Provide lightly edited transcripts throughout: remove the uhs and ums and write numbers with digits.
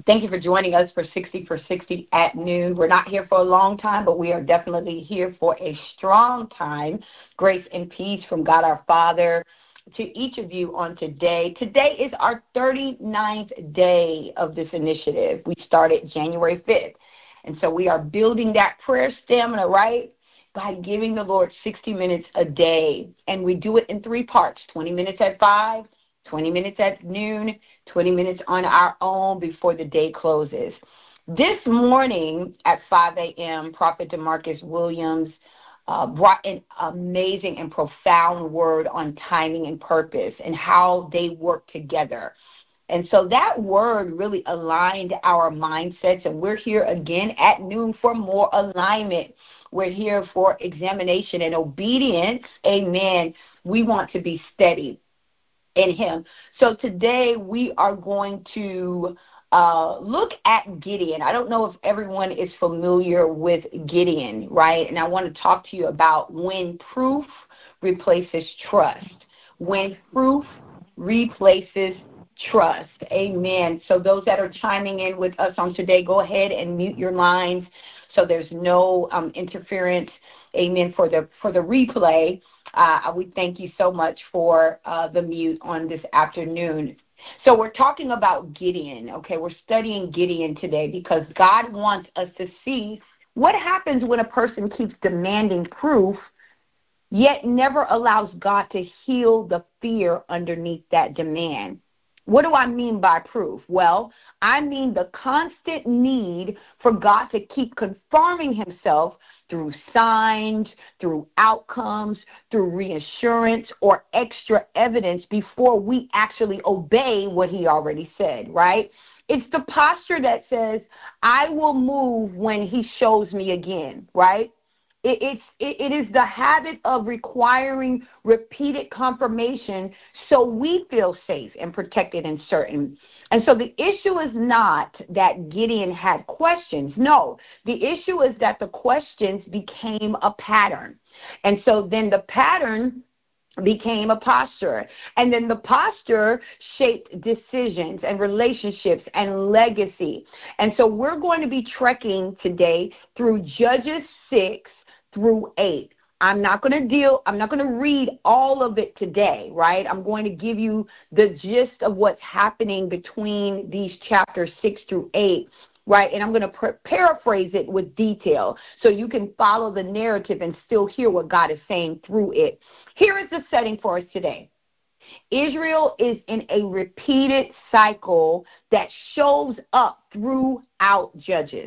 Thank you for joining us for 60 for 60 at noon. We're not here for a long time, but we are definitely here for a strong time. Grace and peace from God our Father to each of you on today. Today is our 39th day of this initiative. We started January 5th. And so we are building that prayer stamina, right, by giving the Lord 60 minutes a day. And we do it in three parts: 20 minutes at 5, 20 minutes at noon, 20 minutes on our own before the day closes. This morning at 5 a.m., Prophet DeMarcus Williams brought an amazing and profound word on timing and purpose and how they work together. And so that word really aligned our mindsets, and we're here again at noon for more alignment. We're here for examination and obedience. Amen. We want to be steady in Him. So today we are going to look at Gideon. I don't know if everyone is familiar with Gideon, right? And I want to talk to you about when proof replaces trust. When proof replaces trust. Amen. So those that are chiming in with us on today, go ahead and mute your lines so there's no interference. Amen. For the replay. We thank you so much for the mute on this afternoon. So we're talking about Gideon, okay? We're studying Gideon today because God wants us to see what happens when a person keeps demanding proof, yet never allows God to heal the fear underneath that demand. What do I mean by proof? Well, I mean the constant need for God to keep confirming Himself through signs, through outcomes, through reassurance or extra evidence before we actually obey what He already said, right? It's the posture that says, I will move when He shows me again, right? It is the habit of requiring repeated confirmation so we feel safe and protected and certain. And so the issue is not that Gideon had questions. No, the issue is that the questions became a pattern. And so then the pattern became a posture. And then the posture shaped decisions and relationships and legacy. And so we're going to be trekking today through Judges 6 through 8. I'm not going to read all of it today, right? I'm going to give you the gist of what's happening between these chapters 6 through 8, right? And I'm going to paraphrase it with detail so you can follow the narrative and still hear what God is saying through it. Here is the setting for us today. Israel is in a repeated cycle that shows up throughout Judges.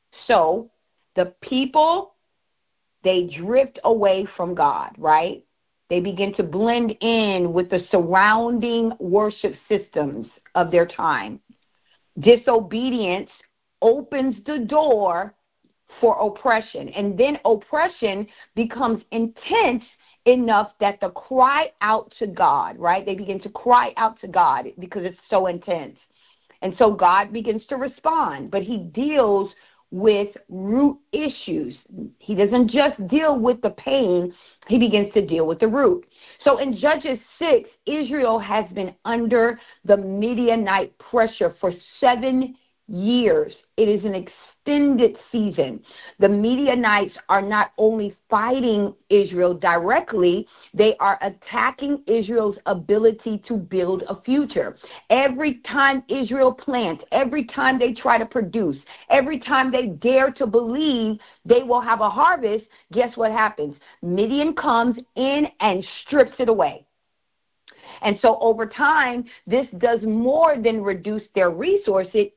So the people, they drift away from God, right? They begin to blend in with the surrounding worship systems of their time. Disobedience opens the door for oppression, and then oppression becomes intense enough that the cry out to God, right? They begin to cry out to God because it's so intense. And so God begins to respond, but He deals with root issues. He doesn't just deal with the pain, He begins to deal with the root. So in Judges 6, Israel has been under the Midianite pressure for 7 years. It is an extended season. The Midianites are not only fighting Israel directly, they are attacking Israel's ability to build a future. Every time Israel plants, every time they try to produce, every time they dare to believe they will have a harvest, guess what happens? Midian comes in and strips it away. And so over time, this does more than reduce their resources.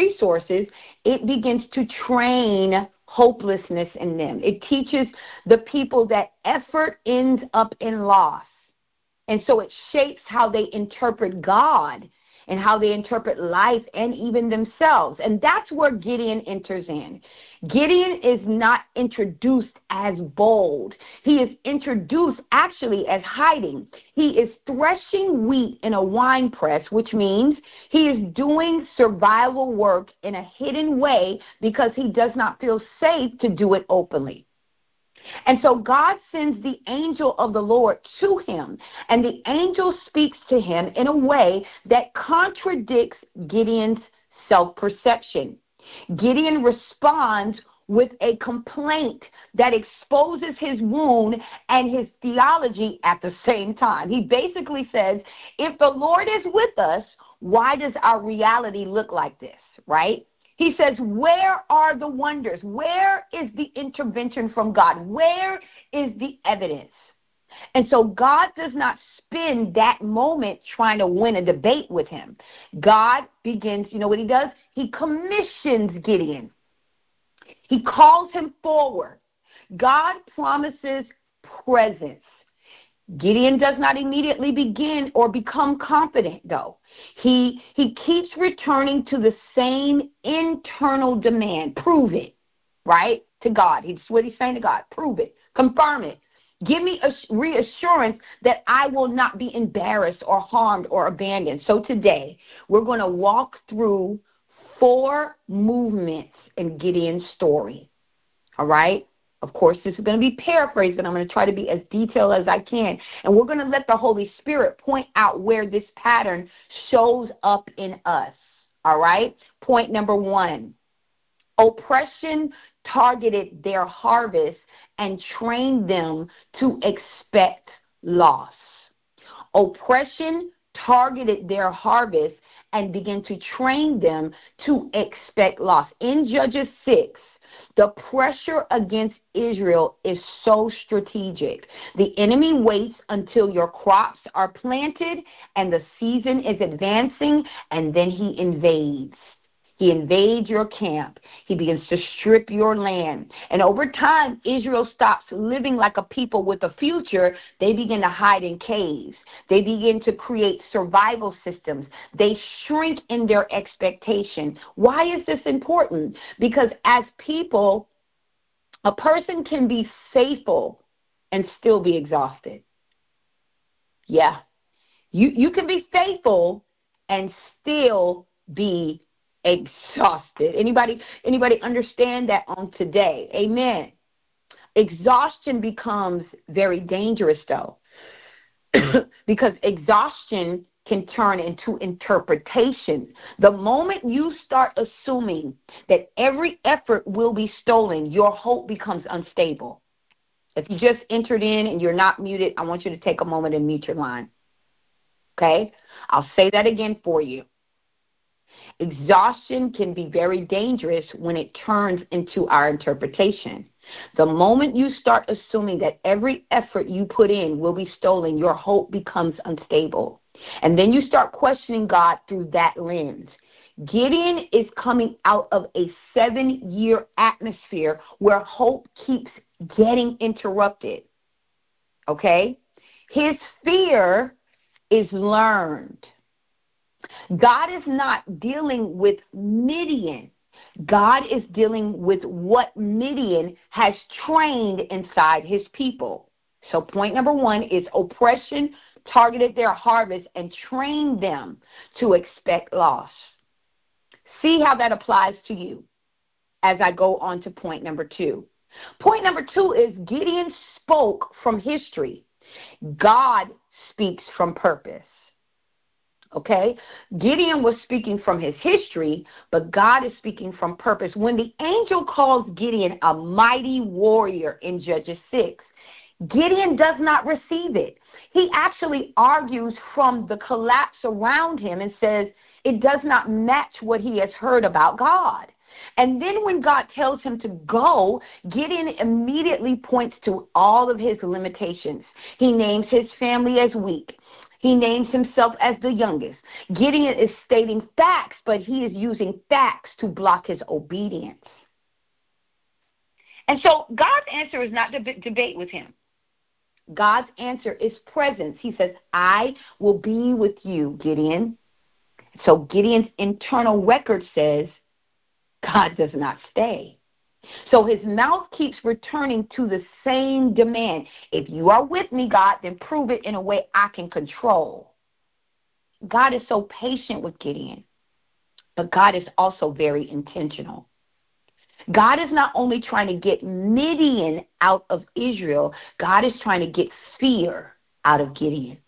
It begins to train hopelessness in them. It teaches the people that effort ends up in loss. And so it shapes how they interpret God and how they interpret life and even themselves. And that's where Gideon enters in. Gideon is not introduced as bold. He is introduced actually as hiding. He is threshing wheat in a wine press, which means he is doing survival work in a hidden way because he does not feel safe to do it openly. And so God sends the angel of the Lord to him, and the angel speaks to him in a way that contradicts Gideon's self-perception. Gideon responds with a complaint that exposes his wound and his theology at the same time. He basically says, if the Lord is with us, why does our reality look like this, right? He says, where are the wonders? Where is the intervention from God? Where is the evidence? And so God does not spend that moment trying to win a debate with him. God begins, you know what he does? He commissions Gideon. He calls him forward. God promises presence. Gideon does not immediately begin or become confident, though. He keeps returning to the same internal demand. Prove it, right, to God. That's what he's saying to God. Prove it. Confirm it. Give me a reassurance that I will not be embarrassed or harmed or abandoned. So today, we're going to walk through 4 movements in Gideon's story. All right? Of course, this is going to be paraphrased, but I'm going to try to be as detailed as I can. And we're going to let the Holy Spirit point out where this pattern shows up in us. All right? Point number 1. Oppression targeted their harvest and trained them to expect loss. Oppression targeted their harvest and began to train them to expect loss. In Judges 6, the pressure against Israel is so strategic. The enemy waits until your crops are planted and the season is advancing, and then he invades. He invades your camp. He begins to strip your land. And over time, Israel stops living like a people with a future. They begin to hide in caves. They begin to create survival systems. They shrink in their expectation. Why is this important? Because as people, a person can be faithful and still be exhausted. Yeah. You can be faithful and still be exhausted. Anybody understand that on today? Amen. Exhaustion becomes very dangerous, though, because exhaustion can turn into interpretation. The moment you start assuming that every effort will be stolen, your hope becomes unstable. If you just entered in and you're not muted, I want you to take a moment and mute your line. Okay? I'll say that again for you. Exhaustion can be very dangerous when it turns into our interpretation. The moment you start assuming that every effort you put in will be stolen, your hope becomes unstable. And then you start questioning God through that lens. Gideon is coming out of a 7-year atmosphere where hope keeps getting interrupted. Okay? His fear is learned. God is not dealing with Midian. God is dealing with what Midian has trained inside his people. So point number 1 is oppression targeted their harvest and trained them to expect loss. See how that applies to you as I go on to point number 2. Point number 2 is Gideon spoke from history. God speaks from purpose. Okay? Gideon was speaking from his history, but God is speaking from purpose. When the angel calls Gideon a mighty warrior in Judges 6, Gideon does not receive it. He actually argues from the collapse around him and says it does not match what he has heard about God. And then when God tells him to go, Gideon immediately points to all of his limitations. He names his family as weak. He names himself as the youngest. Gideon is stating facts, but he is using facts to block his obedience. And so God's answer is not to debate with him. God's answer is presence. He says, I will be with you, Gideon. So Gideon's internal record says, God does not stay. So his mouth keeps returning to the same demand. If you are with me, God, then prove it in a way I can control. God is so patient with Gideon, but God is also very intentional. God is not only trying to get Midian out of Israel, God is trying to get fear out of Gideon.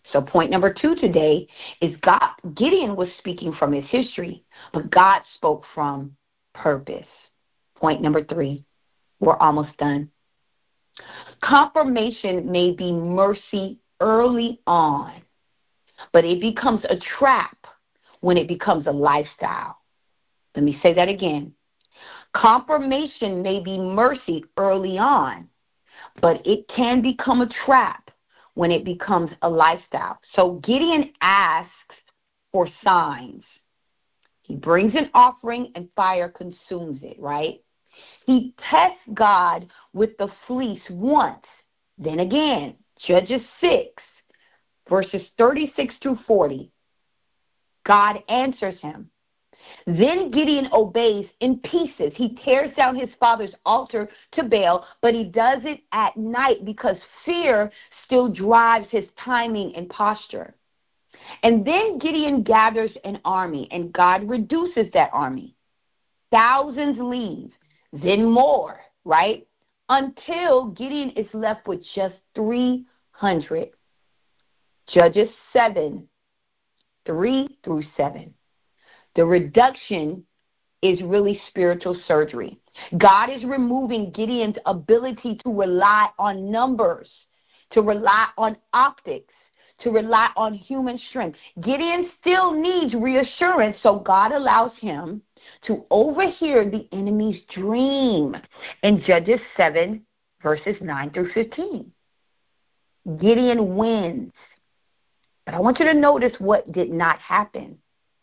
So point number 2 today is Gideon was speaking from his history, but God spoke from purpose. Point number 3, we're almost done. Confirmation may be mercy early on, but it becomes a trap when it becomes a lifestyle. Let me say that again. Confirmation may be mercy early on, but it can become a trap when it becomes a lifestyle. So Gideon asks for signs. He brings an offering and fire consumes it, right? He tests God with the fleece once, then again. Judges 6, verses 36 through 40. God answers him. Then Gideon obeys in pieces. He tears down his father's altar to Baal, but he does it at night because fear still drives his timing and posture. And then Gideon gathers an army, and God reduces that army. Thousands leave, then more, right? Until Gideon is left with just 300. Judges 7, 3 through 7. The reduction is really spiritual surgery. God is removing Gideon's ability to rely on numbers, to rely on optics, to rely on human strength. Gideon still needs reassurance, so God allows him to overhear the enemy's dream in Judges 7, verses 9 through 15. Gideon wins. But I want you to notice what did not happen.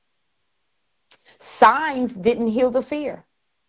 Signs didn't heal the fear.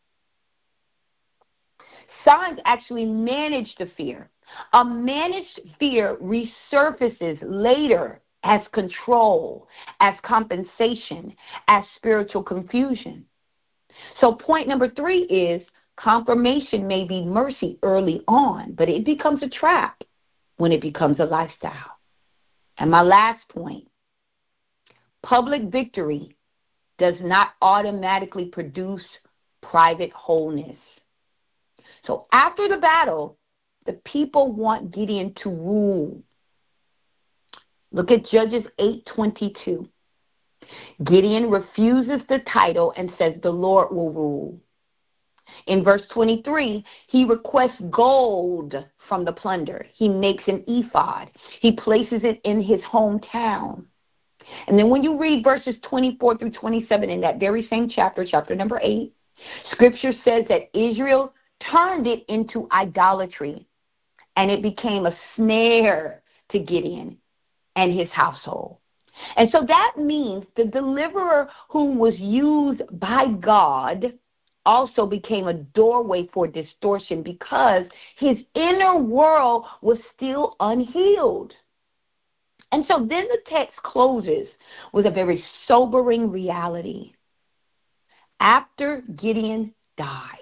Signs actually manage the fear. A managed fear resurfaces later as control, as compensation, as spiritual confusion. So point number 3 is confirmation may be mercy early on, but it becomes a trap when it becomes a lifestyle. And my last point, public victory does not automatically produce private wholeness. So after the battle, the people want Gideon to rule. Look at Judges 8:22. Gideon refuses the title and says the Lord will rule. In verse 23, he requests gold from the plunder. He makes an ephod. He places it in his hometown. And then when you read verses 24 through 27 in that very same chapter, chapter number 8, Scripture says that Israel turned it into idolatry, and it became a snare to Gideon and his household. And so that means the deliverer who was used by God also became a doorway for distortion because his inner world was still unhealed. And so then the text closes with a very sobering reality. After Gideon dies,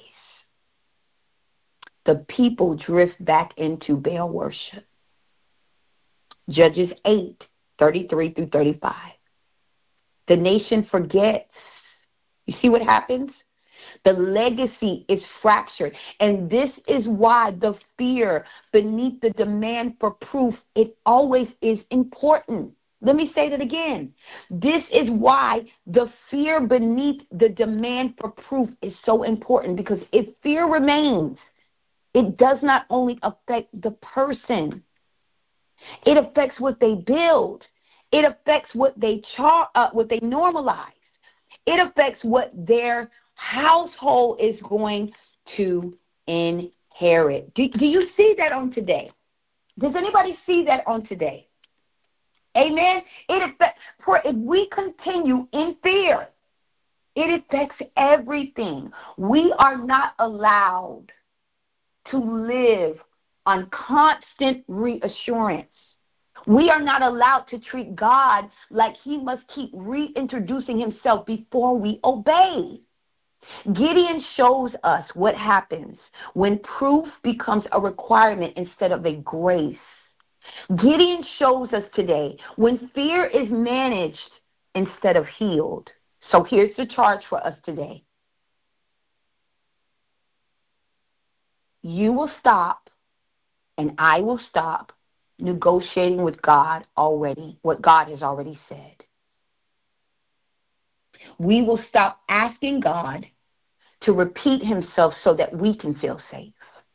the people drift back into Baal worship. Judges 8:33 through 35. The nation forgets. You see what happens? The legacy is fractured. And this is why the fear beneath the demand for proof, it always is important. Let me say that again. This is why the fear beneath the demand for proof is so important, because if fear remains, it does not only affect the person, it affects what they build. It affects what they normalize. It affects what their household is going to inherit. Do you see that on today? Does anybody see that on today? Amen. If we continue in fear, it affects everything. We are not allowed to live on constant reassurance. We are not allowed to treat God like he must keep reintroducing himself before we obey. Gideon shows us what happens when proof becomes a requirement instead of a grace. Gideon shows us today when fear is managed instead of healed. So here's the charge for us today. You will stop, and I will stop negotiating with God already, what God has already said. We will stop asking God to repeat himself so that we can feel safe.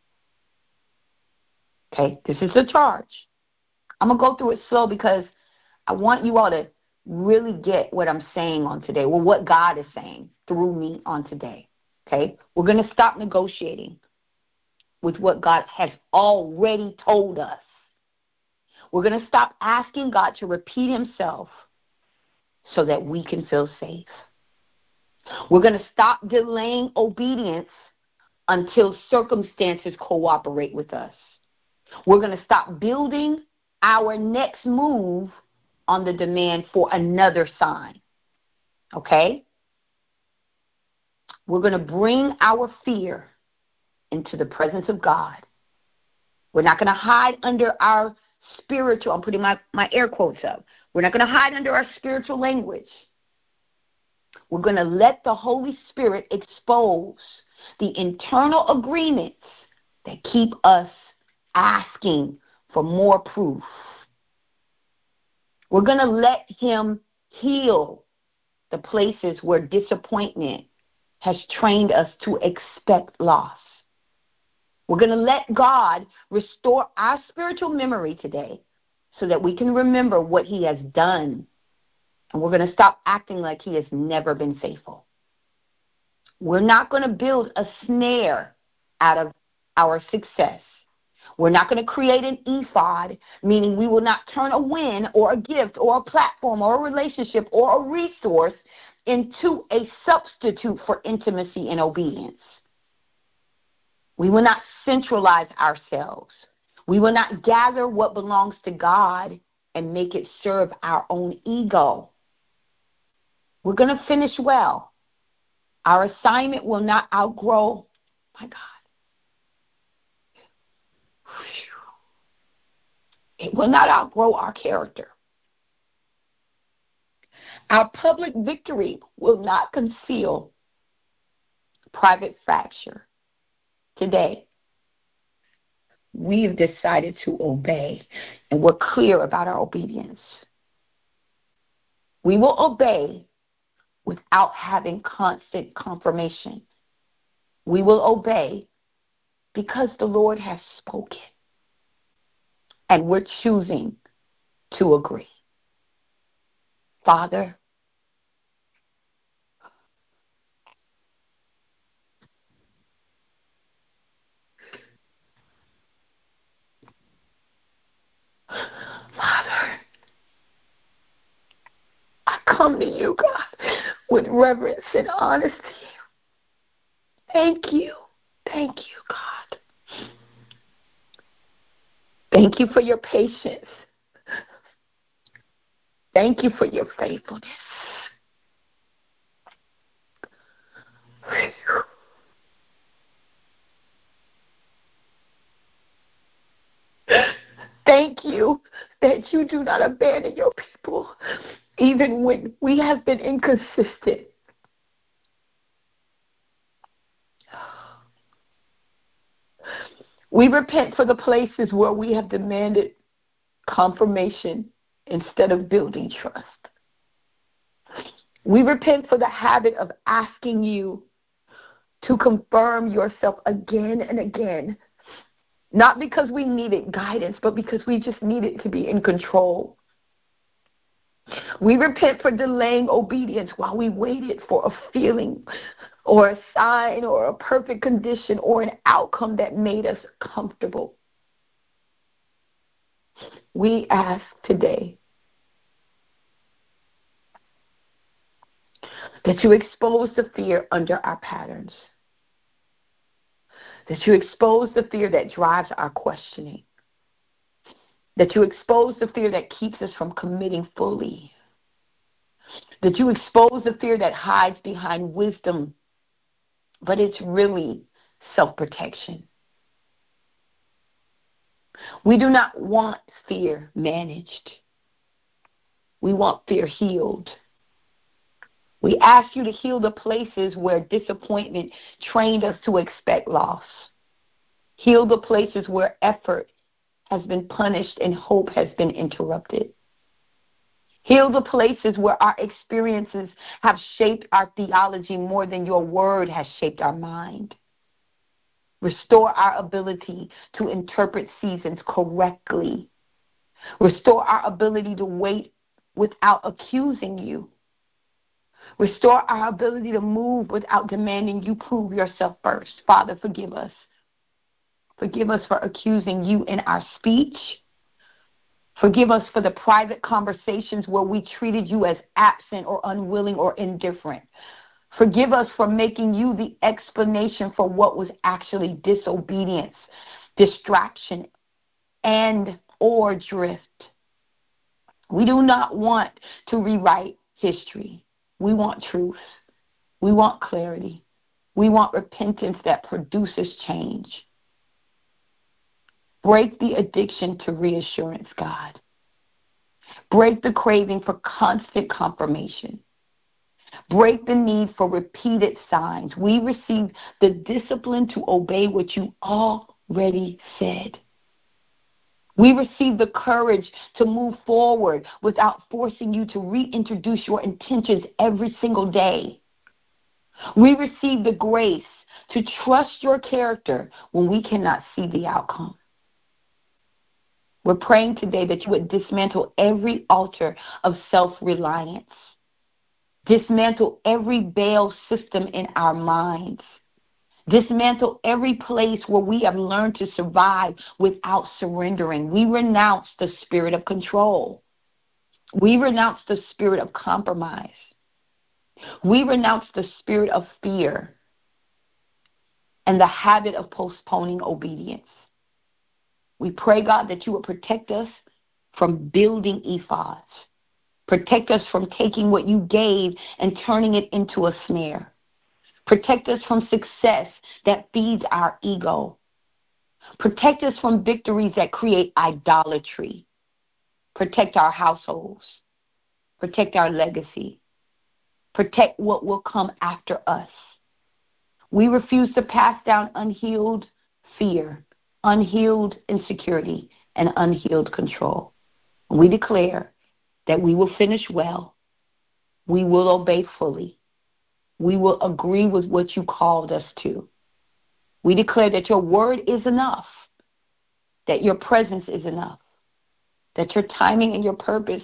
Okay, this is the charge. I'm going to go through it slow because I want you all to really get what I'm saying on today, or what God is saying through me on today. Okay, we're going to stop negotiating with what God has already told us. We're going to stop asking God to repeat himself so that we can feel safe. We're going to stop delaying obedience until circumstances cooperate with us. We're going to stop building our next move on the demand for another sign. Okay? We're going to bring our fear into the presence of God. We're not going to hide under our spiritual, I'm putting my air quotes up. We're not going to hide under our spiritual language. We're going to let the Holy Spirit expose the internal agreements that keep us asking for more proof. We're going to let him heal the places where disappointment has trained us to expect loss. We're going to let God restore our spiritual memory today so that we can remember what he has done. And we're going to stop acting like he has never been faithful. We're not going to build a snare out of our success. We're not going to create an ephod, meaning we will not turn a win or a gift or a platform or a relationship or a resource into a substitute for intimacy and obedience. We will not centralize ourselves. We will not gather what belongs to God and make it serve our own ego. We're going to finish well. Our assignment will not outgrow, my God. It will not outgrow our character. Our public victory will not conceal private fracture. Today, we've decided to obey, and we're clear about our obedience. We will obey without having constant confirmation. We will obey because the Lord has spoken, and we're choosing to agree. Father, I come to you, God, with reverence and honesty. Thank you. Thank you, God. Thank you for your patience. Thank you for your faithfulness. Thank you that you do not abandon your people, even when we have been inconsistent. We repent for the places where we have demanded confirmation instead of building trust. We repent for the habit of asking you to confirm yourself again and again, not because we needed guidance, but because we just needed to be in control. We repent for delaying obedience while we waited for a feeling or a sign or a perfect condition or an outcome that made us comfortable. We ask today that you expose the fear under our patterns, that you expose the fear that drives our questioning, that you expose the fear that keeps us from committing fully, that you expose the fear that hides behind wisdom, but it's really self-protection. We do not want fear managed. We want fear healed. We ask you to heal the places where disappointment trained us to expect loss. Heal the places where effort has been punished and hope has been interrupted. Heal the places where our experiences have shaped our theology more than your word has shaped our mind. Restore our ability to interpret seasons correctly. Restore our ability to wait without accusing you. Restore our ability to move without demanding you prove yourself first. Father, forgive us. Forgive us for accusing you in our speech. Forgive us for the private conversations where we treated you as absent or unwilling or indifferent. Forgive us for making you the explanation for what was actually disobedience, distraction, and or drift. We do not want to rewrite history. We want truth. We want clarity. We want repentance that produces change. Break the addiction to reassurance, God. Break the craving for constant confirmation. Break the need for repeated signs. We receive the discipline to obey what you already said. We receive the courage to move forward without forcing you to reintroduce your intentions every single day. We receive the grace to trust your character when we cannot see the outcome. We're praying today that you would dismantle every altar of self-reliance. Dismantle every Baal system in our minds. Dismantle every place where we have learned to survive without surrendering. We renounce the spirit of control. We renounce the spirit of compromise. We renounce the spirit of fear and the habit of postponing obedience. We pray, God, that you would protect us from building ephods. Protect us from taking what you gave and turning it into a snare. Protect us from success that feeds our ego. Protect us from victories that create idolatry. Protect our households. Protect our legacy. Protect what will come after us. We refuse to pass down unhealed fear, unhealed insecurity, and unhealed control. We declare that we will finish well. We will obey fully. We will agree with what you called us to. We declare that your word is enough, that your presence is enough, that your timing and your purpose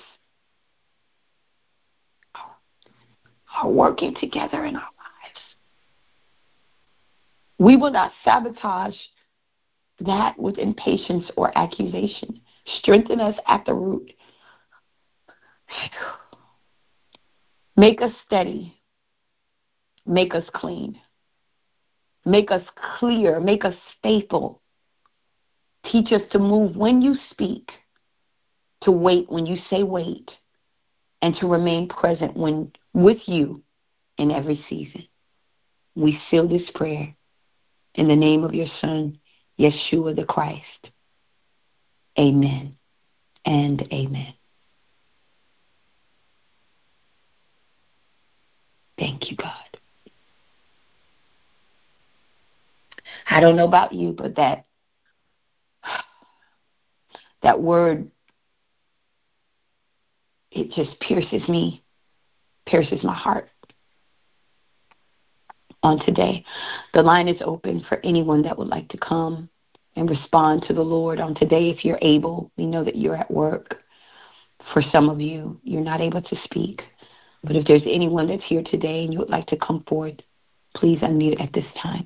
are working together in our lives. We will not sabotage that with impatience or accusation. Strengthen us at the root. Make us steady. Make us clean. Make us clear. Make us faithful. Teach us to move when you speak, to wait when you say wait, and to remain present with you in every season. We seal this prayer in the name of your Son, Yeshua the Christ. Amen and amen. Thank you, God. I don't know about you, but that word, it just pierces me, pierces my heart. On today, the line is open for anyone that would like to come and respond to the Lord on today if you're able. We know that you're at work. For some of you, you're not able to speak. But if there's anyone that's here today and you would like to come forward, please unmute at this time.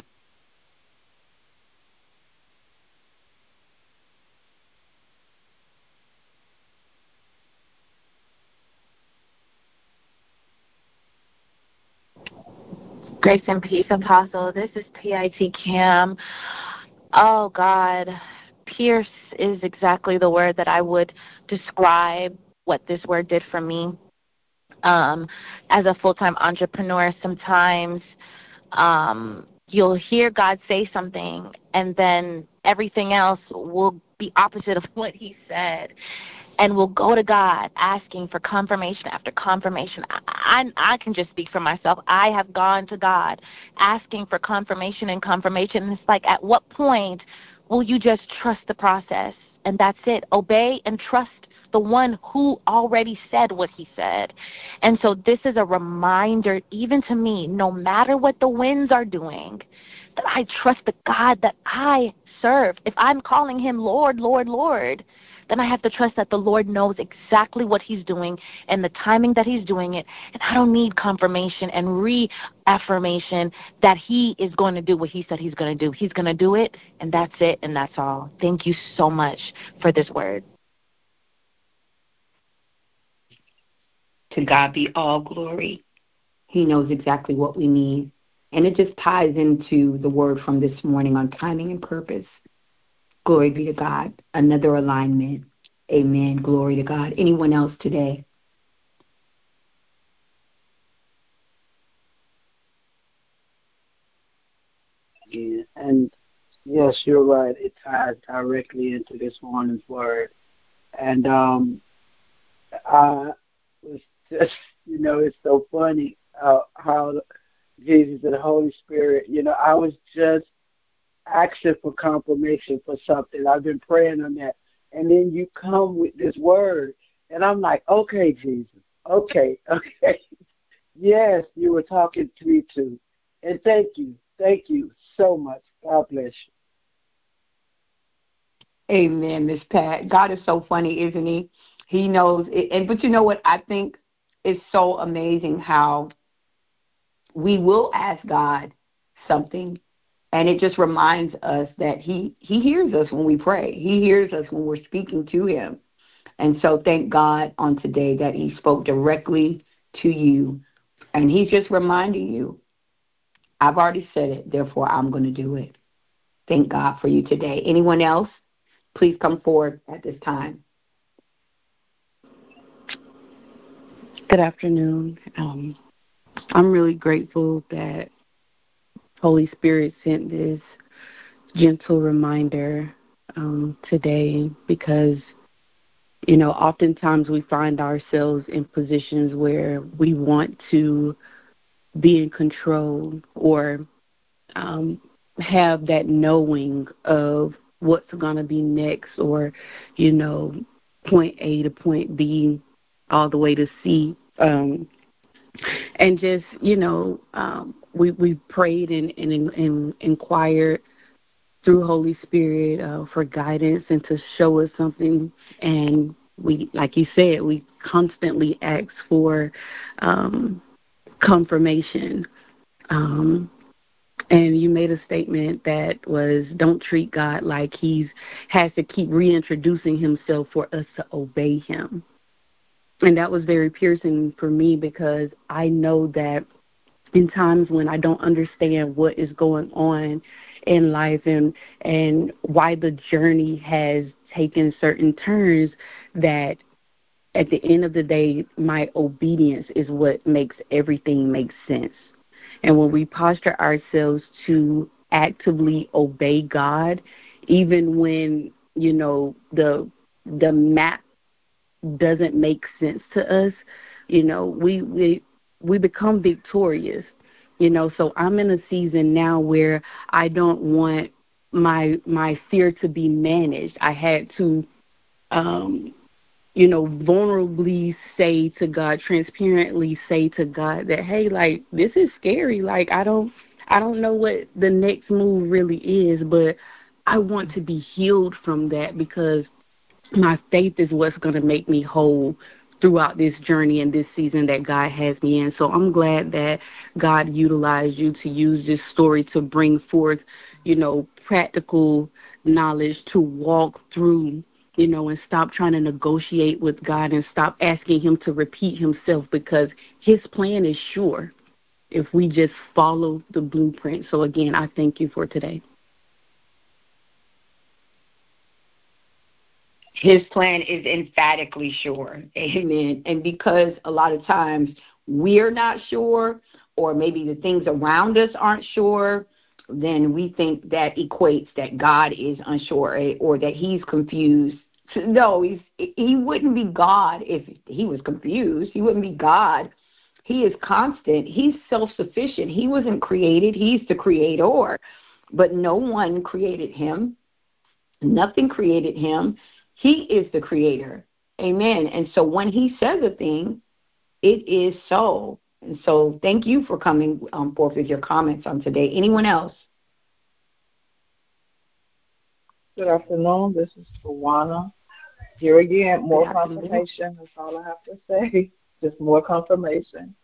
Grace and peace, Apostle. This is PIT Cam. Oh, God. Pierce is exactly the word that I would describe what this word did for me. As a full-time entrepreneur, sometimes you'll hear God say something, and then everything else will be opposite of what he said. And we'll go to God asking for confirmation after confirmation. I can just speak for myself. I have gone to God asking for confirmation and confirmation. And it's like, at what point will you just trust the process? and that's it. Obey and trust the one who already said what he said. And so this is a reminder, even to me, no matter what the winds are doing, that I trust the God that I serve. If I'm calling him Lord, Lord, Lord, then I have to trust that the Lord knows exactly what he's doing and the timing that he's doing it. And I don't need confirmation and reaffirmation that he is going to do what he said he's going to do. He's going to do it, and that's it, and that's all. Thank you so much for this word. To God be all glory. He knows exactly what we need. And it just ties into the word from this morning on timing and purpose. Glory be to God. Another alignment. Amen. Glory to God. Anyone else today? Yeah, and yes, you're right. It ties directly into this morning's word. And I was just, it's so funny how Jesus and the Holy Spirit, I was just asking for confirmation for something. I've been praying on that. And then you come with this word. And I'm like, okay, Jesus. Okay. Yes, you were talking to me too. And thank you. Thank you so much. God bless you. Amen, Miss Pat. God is so funny, isn't he? He knows it. But you know what? I think it's so amazing how we will ask God something, and it just reminds us that he hears us when we pray. He hears us when we're speaking to him. And so thank God on today that he spoke directly to you. And he's just reminding you, I've already said it, therefore I'm going to do it. Thank God for you today. Anyone else? Please come forward at this time. Good afternoon. I'm really grateful that Holy Spirit sent this gentle reminder today because, oftentimes we find ourselves in positions where we want to be in control or have that knowing of what's going to be next or, point A to point B all the way to C. And just, we prayed and inquired through Holy Spirit for guidance and to show us something. And we, like you said, we constantly ask for confirmation. And you made a statement that was, don't treat God like he has to keep reintroducing himself for us to obey him. And that was very piercing for me because I know that in times when I don't understand what is going on in life and why the journey has taken certain turns, that at the end of the day, my obedience is what makes everything make sense. And when we posture ourselves to actively obey God, even when, the map doesn't make sense to us, we become victorious. So I'm in a season now where I don't want my fear to be managed. I had to vulnerably say to God, transparently say to God that, hey, like, this is scary. Like, I don't know what the next move really is, but I want to be healed from that because my faith is what's going to make me whole throughout this journey and this season that God has me in. So I'm glad that God utilized you to use this story to bring forth, practical knowledge to walk through, and stop trying to negotiate with God and stop asking him to repeat himself because his plan is sure if we just follow the blueprint. So again, I thank you for today. His plan is emphatically sure. Amen. And because a lot of times we're not sure, or maybe the things around us aren't sure, then we think that equates that God is unsure or that he's confused. No, he wouldn't be God if he was confused. He wouldn't be God. He is constant. He's self-sufficient. He wasn't created. He's the creator. But no one created him. Nothing created him. He is the creator. Amen. And so when he says a thing, it is so. And so thank you for coming forth with your comments on today. Anyone else? Good afternoon. This is Tawana. Here again, more confirmation. That's all I have to say. Just more confirmation.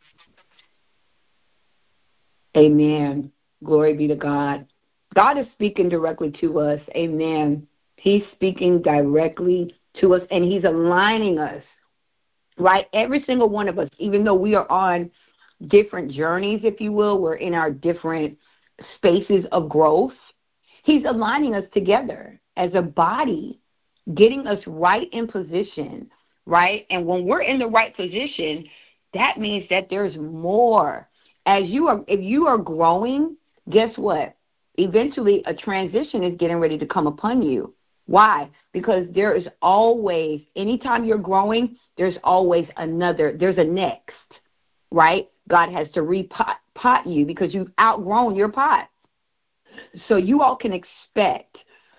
Amen. Glory be to God. God is speaking directly to us. Amen. He's speaking directly to us, and he's aligning us, right? Every single one of us, even though we are on different journeys, if you will, we're in our different spaces of growth. He's aligning us together as a body, getting us right in position, right? And when we're in the right position, that means that there's more. If you are growing, guess what? Eventually, a transition is getting ready to come upon you. Why? Because there is always, anytime you're growing, there's always there's a next, right? God has to repot you because you've outgrown your pot. So you all can expect,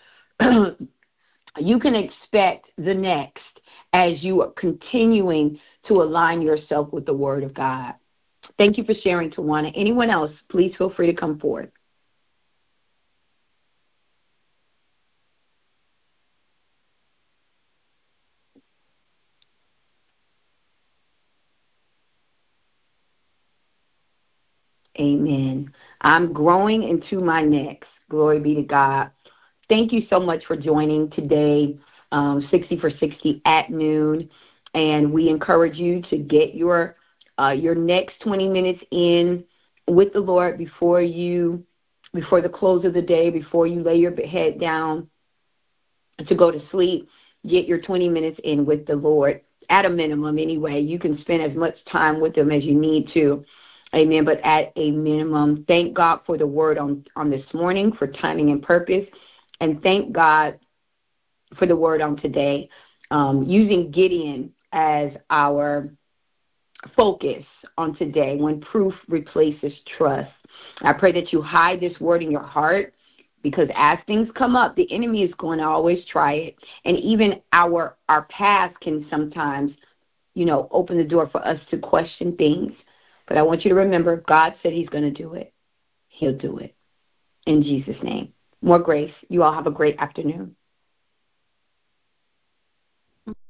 you can expect the next as you are continuing to align yourself with the Word of God. Thank you for sharing, Tawana. Anyone else, please feel free to come forward. Amen. I'm growing into my next. Glory be to God. Thank you so much for joining today, 60 for 60 at noon. And we encourage you to get your next 20 minutes in with the Lord before the close of the day, before you lay your head down to go to sleep. Get your 20 minutes in with the Lord at a minimum anyway. You can spend as much time with him as you need to. Amen. But at a minimum, thank God for the word on this morning, for timing and purpose. And thank God for the word on today, using Gideon as our focus on today, when proof replaces trust. I pray that you hide this word in your heart, because as things come up, the enemy is going to always try it. And even our past can sometimes, open the door for us to question things. But I want you to remember, God said he's going to do it. He'll do it. In Jesus' name. More grace. You all have a great afternoon.